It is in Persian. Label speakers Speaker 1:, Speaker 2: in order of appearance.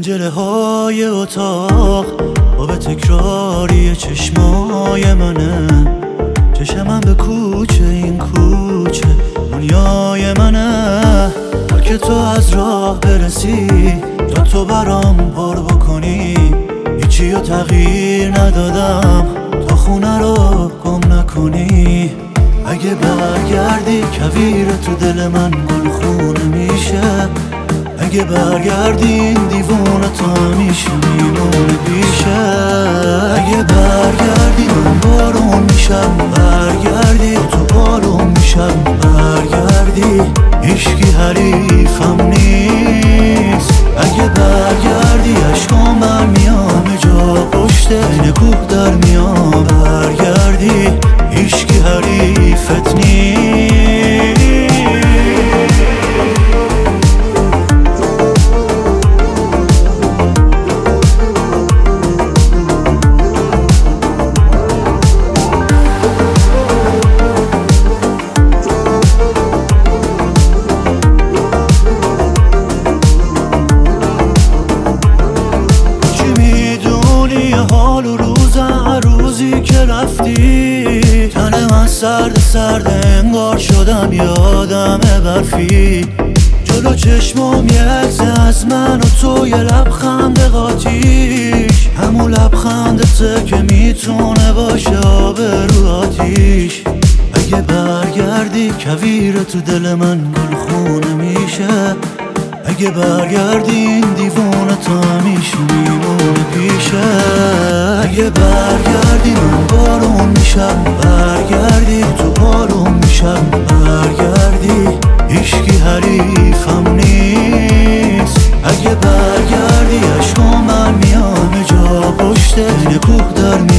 Speaker 1: پنجره های اتاق آب تکراری چشمای منه، چشمم به کوچه، این کوچه دنیای منه. تا که تو از راه برسی تا تو برام پر بکنی، هیچی رو تغییر ندادم تا خونه رو گم نکنی. اگه برگردی کویر تو دل من گلخونه میشه، اگه برگردی این دیوونه تا همیشه میمونه بیشه. اگه برگردی من بارون میشم، برگردی تو بارون میشم، برگردی هیچکی حریفم نیست. اگه برگردی عشقام برمیام جا پشت این کوه در میام، برگردی هیچکی حریفت نیست. حال و روز هر روزی که رفتی، تن من سرد سرد انگار شدم یادم برفی. جلو چشمم یه عکس از من و تو، یه لبخند قاطیش، همون لبخندته که میتونه باشه آب رو آتیش. اگه برگردی کویر تو دل من گلخونه میشه، اگه برگردی این دیوونه تا همیشه میمونه پیشه. اگه برگردی من بارون میشم، برگردی تو بارون میشم، برگردی هیچکی حریفم نیست. اگه برگردی عشقام برمیام جا پشت این کوه در